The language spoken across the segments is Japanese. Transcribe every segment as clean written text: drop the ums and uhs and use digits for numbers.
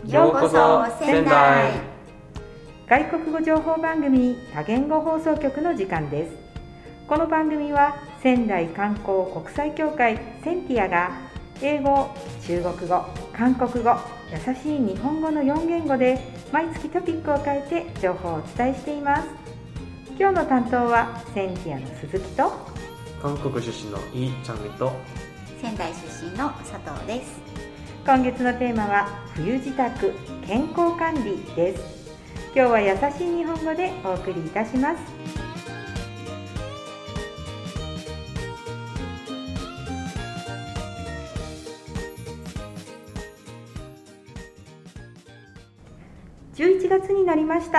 ようこそ仙台。 外国語情報番組多言語放送局の時間です。この番組は仙台観光国際協会センティアが英語、中国語、韓国語、優しい日本語の4言語で毎月トピックを変えて情報をお伝えしています。今日の担当はセンティアの鈴木と韓国出身のイ・チャンミと仙台出身の佐藤です。 今月のテーマは冬支度健康管理です。今日は優しい日本語でお送りいたします。11月になりました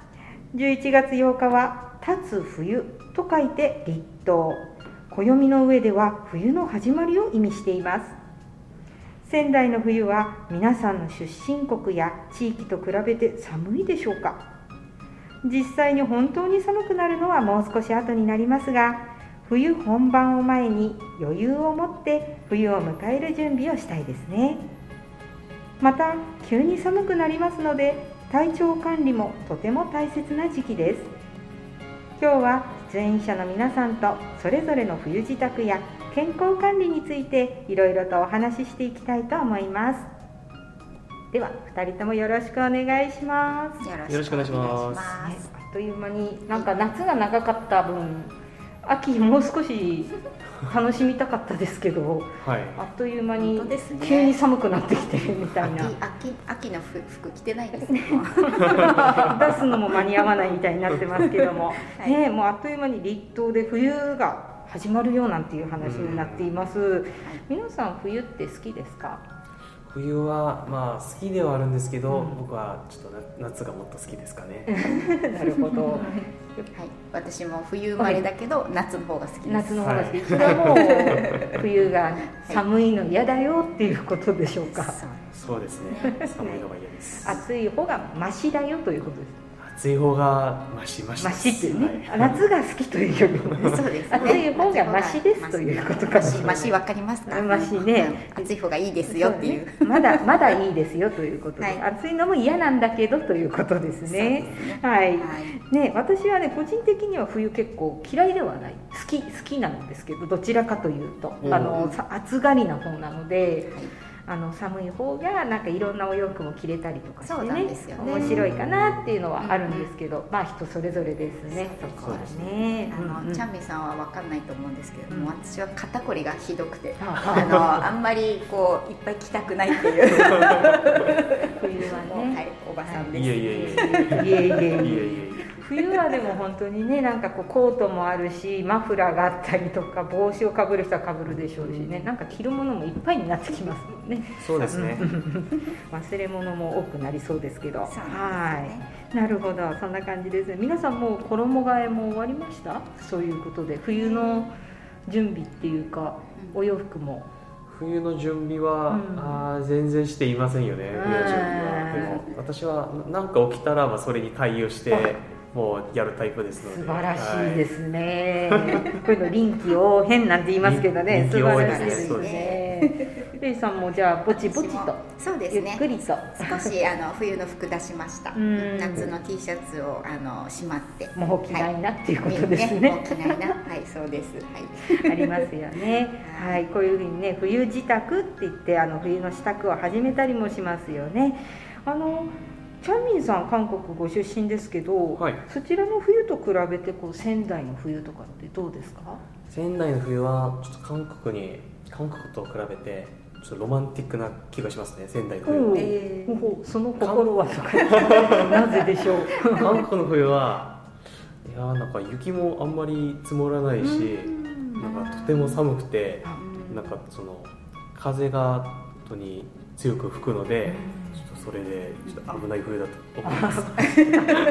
。11月8日は立つ冬と書いて立冬。暦の上では冬の始まりを意味しています。仙台の冬は皆さんの出身国や地域と比べて寒いでしょうか。実際に本当に寒くなるのはもう少し後になりますが、冬本番を前に余裕を持って冬を迎える準備をしたいですね。また急に寒くなりますので体調管理もとても大切な時期です。今日は出演者の皆さんとそれぞれの冬支度や健康管理についていろいろとお話ししていきたいと思います。では2人ともよろしくお願いします。 よろしくお願いします。 あっという間になんか夏が長かった分秋もう少し楽しみたかったですけど、 はい、 あっという間に急に寒くなってきてみたいな。 秋の服着てないですね。 出すのも間に合わないみたいになってますけども、はい、もうあっという間に立冬で冬が始まるよなんていう話になっています。皆さん冬って好きですか？ 冬はまあ好きではあるんですけど、僕はちょっと夏がもっと好きですかね。 なるほど。はい、 私も冬生まれだけど、夏の方が好きです。 夏の方が好き。それはもう冬が寒いの嫌だよっていうことでしょうか。 そうですね。寒いのが嫌です。 暑い方がマシだよということです。 暑い方がマシです。 マシっていうね、はい、夏が好きというよりも、 そうですね、 暑い方がマシですということかもしれない。 マシわかりますか？ マシね、 暑い方がいいですよっていう。 まだいいですよということで、はい、暑いのも嫌なんだけどということですね。はい。ね、私はね個人的には冬結構嫌いではない、好きなんですけど、どちらかというと暑がりな方なので。はい、寒い方がなんかいろんなお洋服も着れたりとかしてね、面白いかなっていうのはあるんですけど、まあ人それぞれですね。そこはね。 チャンミさんは分かんないと思うんですけれども、私は肩こりがひどくて、あんまりこういっぱい着たくないっていう冬はね、はい、おばさんです。 いえ冬はでも本当にね、なんかこうコートもあるし、マフラーがあったりとか、帽子をかぶる人はかぶるでしょうしね、なんか着るものもいっぱいになってきますもんね。 そうですね。 忘れ物も多くなりそうですけど、はい、なるほど、そんな感じですね。皆さんもう衣替えも終わりました？そういうことで冬の準備っていうか、お洋服も。 冬の準備は、全然していませんよね。冬の準備は。でも私は何か起きたらそれに対応してもうやるタイプですので。 素晴らしいですね。こういうの臨機応変なんて言いますけどね、素晴らしいですね。レイさんもじゃあぼちぼちと、 そうですね、 ゆっくりと少し冬の服出しました。夏の T シャツをしまって、 もう着ないなっていうことですね。 もう着ないな、はい、そうです。はい、 ありますよね。はい、こういうふうにね、冬支度って言って冬の支度を始めたりもしますよね。チャンミンさん韓国ご出身ですけど、はい、そちらの冬と比べて仙台の冬とかってどうですか？ 仙台の冬はちょっと韓国と比べてちょっとロマンティックな気がしますね。仙台の冬。 その心はなぜでしょう？ 韓国の冬はいやなんか雪もあんまり積もらないし、なんかとても寒くて、なんかその風が本当に強く吹くので、それでちょっと危ない冬だと思います。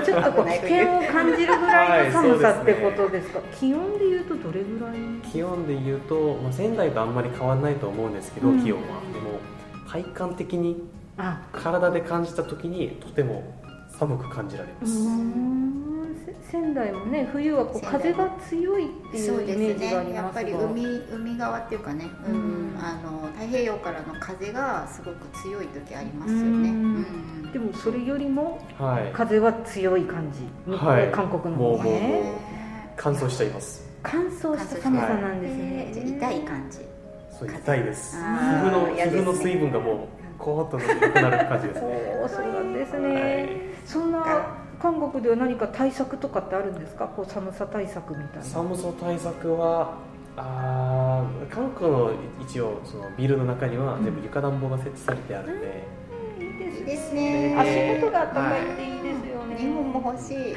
ちょっと危険を感じるぐらいの寒さってことですか？気温でいうとどれぐらい？ 気温でいうと、仙台とあんまり変わらないと思うんですけど、気温はでも体感的に体で感じた時にとても寒く感じられます。 仙台もね冬はこう風が強いっていうイメージがありますが、 やっぱり海側っていうかね、太平洋からの風がすごく強い時ありますよね。 でもそれよりも風は強い感じ、韓国の方がね、 もう乾燥しています。 乾燥した寒さなんですね。 痛い感じ。 そう痛いです。皮膚の水分がもうコーッとなくなる感じですね。 そうなんですね。そんな韓国では何か対策とかってあるんですか？こう寒さ対策みたいな。 寒さ対策は韓国の一応そのビルの中には全部床暖房が設置されてあるんで、 いいですね。 足元が暖かいっていいですよね。 日本も欲しい。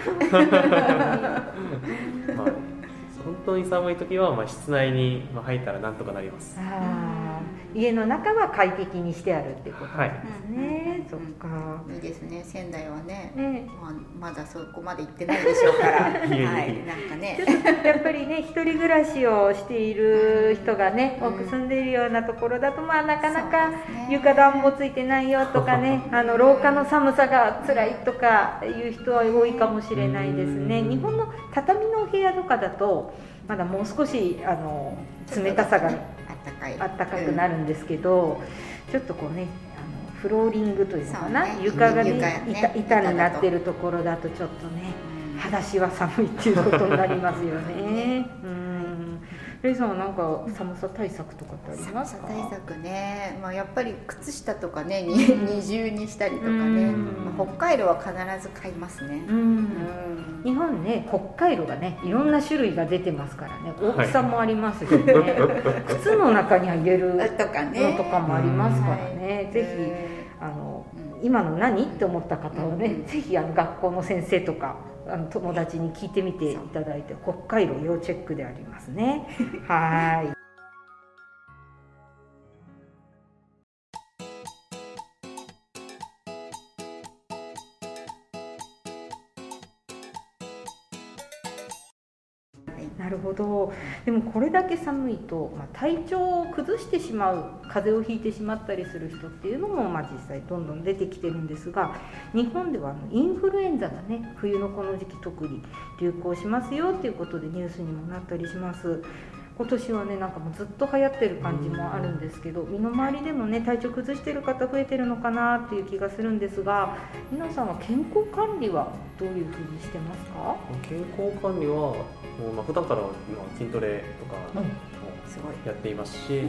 本当に寒い時は室内に入ったらなんとかなります。 家の中は快適にしてあるっていうことなんですね。そっか。 いいですね。仙台はね、まだそこまで行ってないでしょうから。なんかね。 やっぱりね、一人暮らしをしている人がね、多く住んでいるようなところだとなかなか床暖房ついてないよとかね、廊下の寒さが辛いとかいう人は多いかもしれないですね。日本の畳のお部屋とかだとまだもう少し冷たさがあったかくなるんですけど、ちょっとこうねフローリングというのかな、床がね板になってるところだとちょっとね裸足は寒いっていうことになりますよね。レイさんはなんか寒さ対策とかってありますか？ 寒さ対策ね、やっぱり靴下とかね二重にしたりとかね、北海道は必ず買いますね。 日本ね、北海道がねいろんな種類が出てますからね、大きさもありますよね、靴の中に入れるのとかもありますからね、ぜひ今の何って思った方はね、ぜひ学校の先生とか友達に聞いてみていただいて、北海道要チェックでありますね。はい。なるほど。でもこれだけ寒いと、体調を崩してしまう、風邪をひいてしまったりする人っていうのも実際どんどん出てきてるんですが、日本ではインフルエンザがね冬のこの時期特に流行しますよっていうことでニュースにもなったりします。今年はねなんかもうずっと流行ってる感じもあるんですけど、身の回りでもね体調崩してる方増えてるのかなっていう気がするんですが、皆さんは健康管理はどういうふうにしてますか？ 健康管理は普段から筋トレとかやっていますし、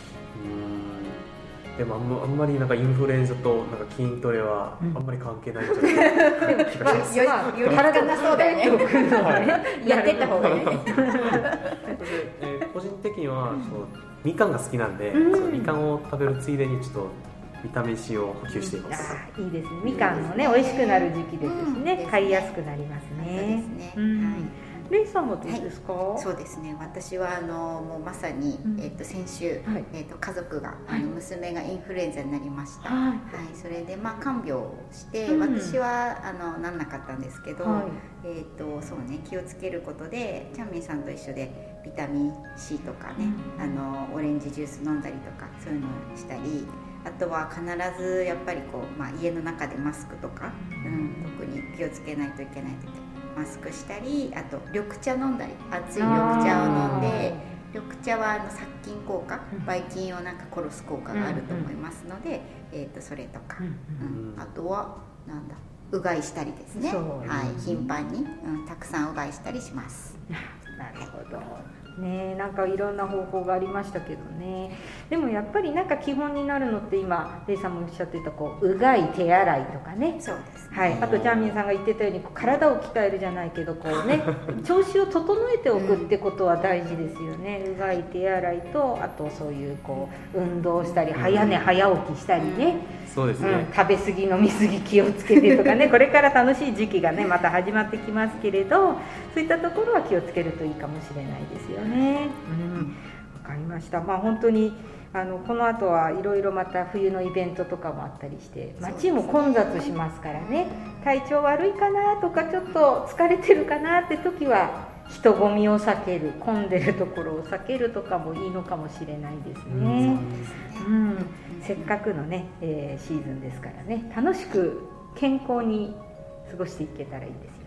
でもあんまりインフルエンザと筋トレはあんまり関係ないんじゃない気がします。 体がそうだよね。やってった方がいい。 個人的にはみかんが好きなんで、みかんを食べるついでにちょっとビタミン C を補給しています。 いいですね。みかんもね美味しくなる時期ですしね、買いやすくなりますね。レイさんはどうですか？ そうですね。私はもうまさに先週家族が娘がインフルエンザになりました。それで看病をして私はなんなかったんですけど、そうね気をつけることでチャンミンさんと一緒でビタミン C とかねオレンジジュース飲んだりとかそういうのをしたり。あとは必ずやっぱり家の中でマスクとか、特に気をつけないといけないときマスクしたり、あと緑茶飲んだり、熱い緑茶を飲んで、緑茶は殺菌効果、ばい菌を殺す効果があると思いますので、それとか、あとはうがいしたりですね、頻繁に、たくさんうがいしたりします。 なるほどね、いろんな方法がありましたけどね。でもやっぱり基本になるのって今レイさんもおっしゃってたうがい手洗いとかね。 そうですね。 はい。あとチャンミンさんが言ってたように体を鍛えるじゃないけど調子を整えておくってことは大事ですよね。うがい手洗いと、あとそういう運動したり早寝早起きしたりね。 そうですね。 食べ過ぎ飲み過ぎ気をつけてとかねこれから楽しい時期がねまた始まってきますけれど、そういったところは気をつけるといいかもしれないですよね。わかりました。本当にこの後はいろいろまた冬のイベントとかもあったりして街も混雑しますからね、体調悪いかなとかちょっと疲れてるかなって時は人混みを避ける、混んでるところを避けるとかもいいのかもしれないですね。せっかくのね、シーズンですからね、楽しく健康に過ごしていけたらいいですよ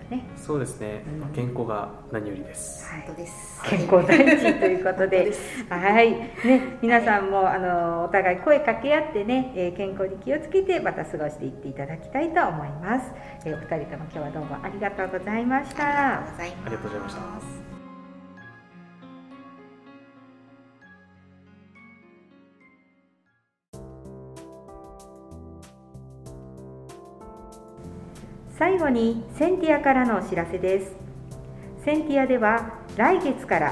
ね。 そうですね、健康が何よりです。 本当です。 健康第一ということではいね、皆さんもお互い声かけ合ってね、健康に気をつけてまた過ごしていっていただきたいと思います。お二人とも今日はどうもありがとうございました。 ありがとうございました。 最後にセンティアからのお知らせです。センティアでは来月から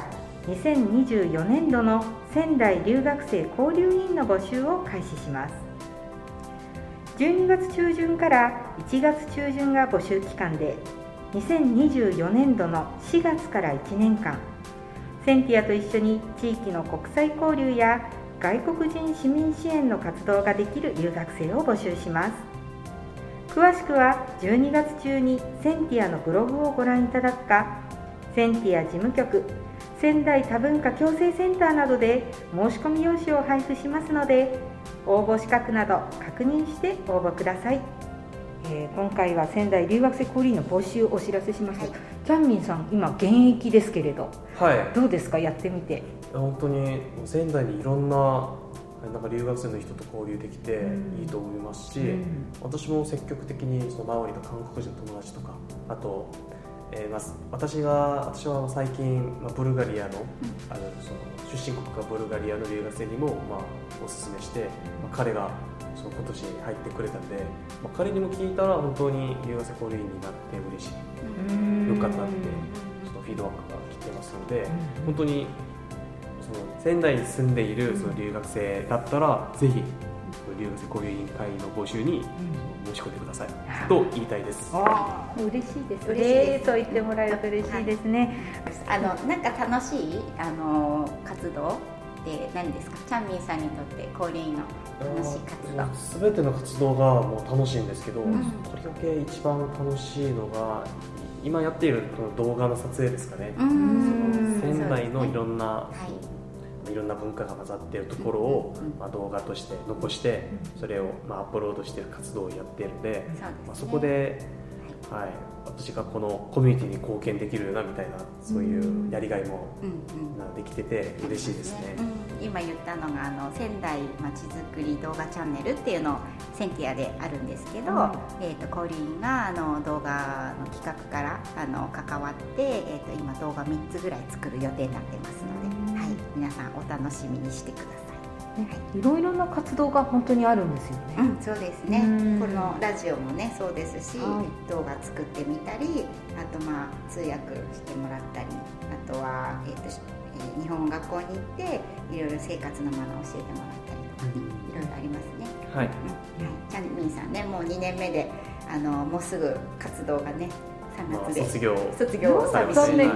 2024年度の仙台留学生交流員の募集を開始します。12月中旬から1月中旬が募集期間で、2024年度の4月から1年間、センティアと一緒に地域の国際交流や外国人市民支援の活動ができる留学生を募集します。詳しくは12月中にセンティアのブログをご覧いただくか、センティア事務局、仙台多文化共生センターなどで申し込み用紙を配布しますので、応募資格など確認して応募ください。今回は仙台留学生交流員の募集をお知らせしました。チャンミンさん、今現役ですけれど、どうですか、やってみて。 本当に仙台にいろんな留学生の人と交流できていいと思いますし、私も積極的にそのマオリと韓国人の友達とか、あと、私は最近、ブルガリアの、その出身国がブルガリアの留学生にも、おすすめして、彼が今年入ってくれたんで、彼にも聞いたら本当に留学生交流員になって嬉しい、よかったってそのフィードバックが来てますので、本当にその仙台に住んでいるその留学生だったら、ぜひ留学生交流委員会の募集に申し込んでくださいと言いたいです。 嬉しいですね。そう言ってもらえると嬉しいですね。 なんか楽しい活動って何ですか？チャンミンさんにとって交流員の楽しい活動。 すべての活動がもう楽しいんですけど、とりわけ一番楽しいのが今やっているこの動画の撮影ですかね。仙台のいろんな、いろんな文化が混ざっているところを、動画として残して、それをアップロードしている活動をやっているので、そこで、私がこのコミュニティに貢献できるなみたいな、そういうやりがいもできてて嬉しいですね。 今言ったのが仙台まちづくり動画チャンネルっていうのをセンティアであるんですけど、交流員が動画の企画から関わって、今動画3つぐらい作る予定になってますので、皆さんお楽しみにしてください。 いろいろな活動が本当にあるんですよね。 そうですね。このラジオもねそうですし、動画作ってみたり、あと通訳してもらったり、あとは、日本語学校に行っていろいろ生活のマナーを教えてもらったりとか、いろいろありますね。チャンミンさんね、もう2年目でもうすぐ活動がね3月で卒業寂しい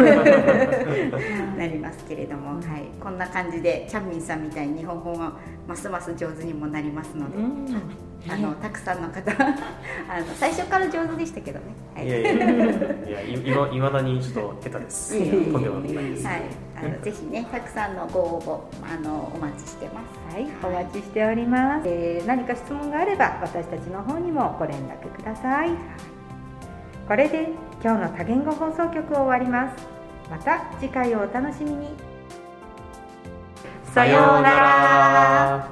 なりますけれども、こんな感じでチャンミンさんみたいに日本語がますます上手にもなりますので、たくさんの方最初から上手でしたけどね。 いまだにちょっと下手です。とんでもないです。 ぜひね、たくさんのご応募お待ちしてます。 お待ちしております。何か質問があれば私たちの方にもご連絡ください。これで今日の多言語放送局を終わります。また次回をお楽しみに。 さようなら。